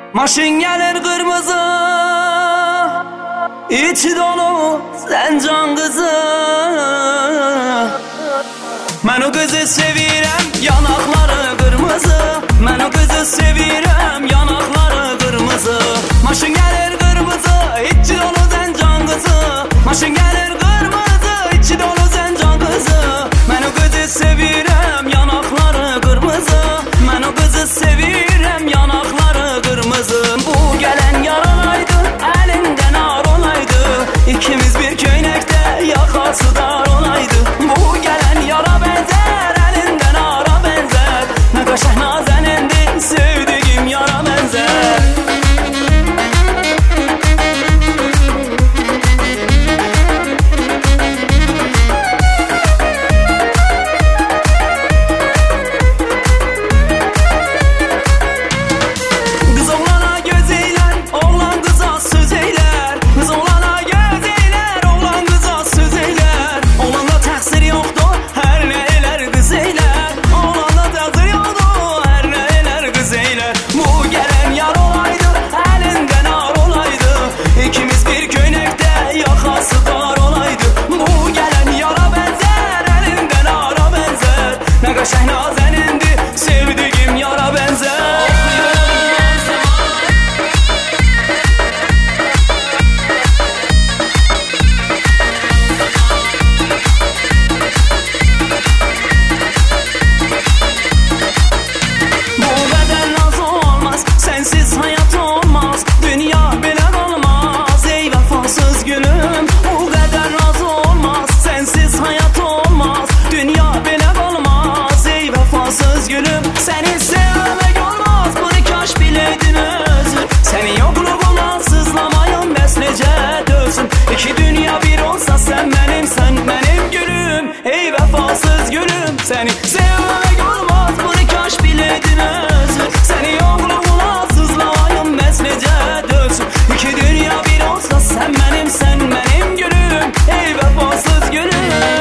Maşın gelir kırmızı, içi dolu sen can kızı. Ben o kızı sevirem, yanakları kırmızı. Ben o kızı sevirem, yanakları kırmızı. Maşın gelir kırmızı, içi dolu sen can kızı. Maşın gelir kırmızı, içi dolu sen can kızı. Ben o kızı sevirem, yanakları kırmızı. Ben o kızı sevirem, yanakları kırmızı. Bu gelen yaralaydı, elinden ağır olaydı. İkimiz bir köynekte, yakası dar olaydı. Bu gelen yara benzer, elinden ağıra benzer. Ne kaşık nazenendi, sevdiğim yara benzer. Şehnazenendi, sevdiğim yara benzer. Bu beden naz olmaz, sensiz hayat olmaz. Dünya bile kalmaz, ey vefasız gülüm. Bu kadar naz olmaz, sensiz hayat olmaz. Dünya bile vefasız gülüm, seni sevmek olmaz. Bunu kaş bileydin özür. Senin yokluğuna sızlamayın, beslice dövsün. İki dünya bir olsa sen benim, sen benim gülüm. Ey vefasız gülüm, seni sevmek olmaz. Bunu kaş bileydin özür. Senin yokluğuna sızlamayın, beslice dövsün. İki dünya bir olsa sen benim, sen benim gülüm. Ey vefasız gülüm.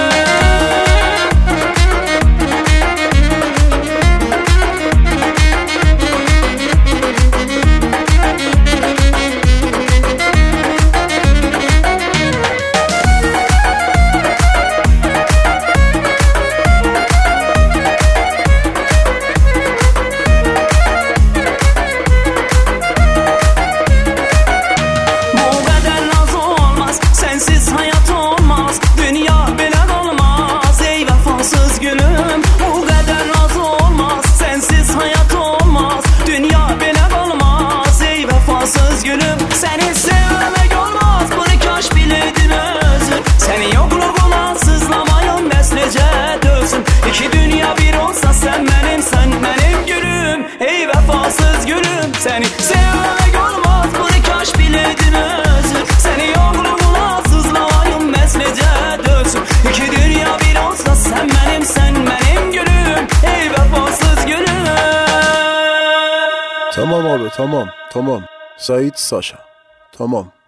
Sensiz hayat olmaz, dünya bile kalmaz. Ey vefasız gülüm, bu kadar naz olmaz. Sensiz hayat olmaz, dünya bile kalmaz. Ey vefasız gülüm, seni sevmek olmaz. Bunu kaş bileydin özür. Senin yokluğuna sızlamayın, beslice dövsün. İki dünya bir olsa sen benim, sen benim gülüm. Ey vefasız gülüm, seni sevmek olmaz. Bunu kaş bileydin özür. Senin yokluğuna sızlamayın, beslice dövsün. İki dünya bir olsa sen benim, sen benim gülüm. Ey vefasız gülüm. Tamam abi, tamam. Sait Saşa. Tamam.